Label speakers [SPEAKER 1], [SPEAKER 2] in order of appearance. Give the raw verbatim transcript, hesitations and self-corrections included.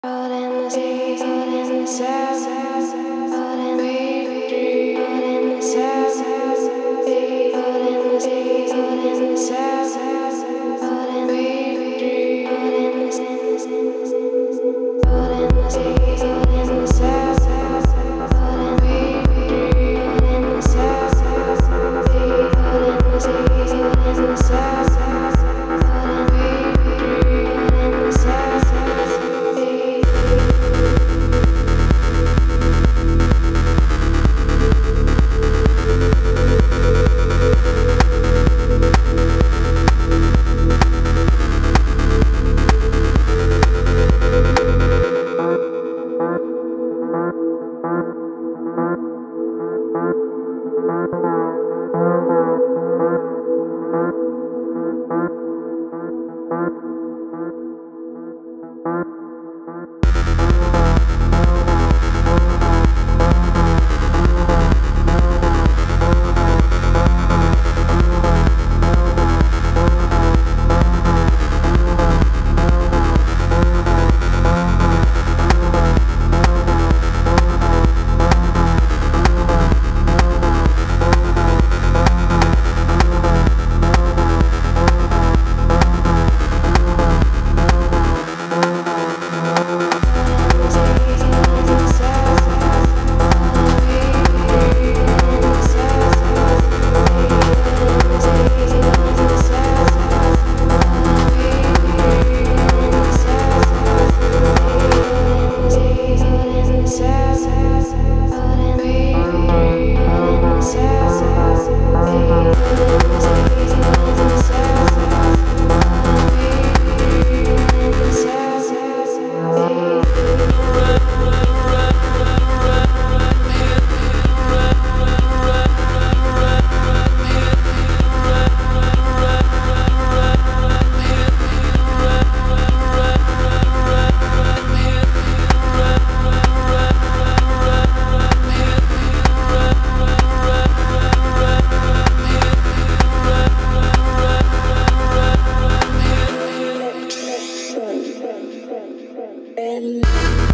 [SPEAKER 1] Out in the sea, out in the south, out in the dream, out in the south, out in the sea, out in the south, out in the dream, out in the sea, out in the sea, out in the south, out in the dream, out in the south, out in the sea, out in the south, out in the dream, out in the south. And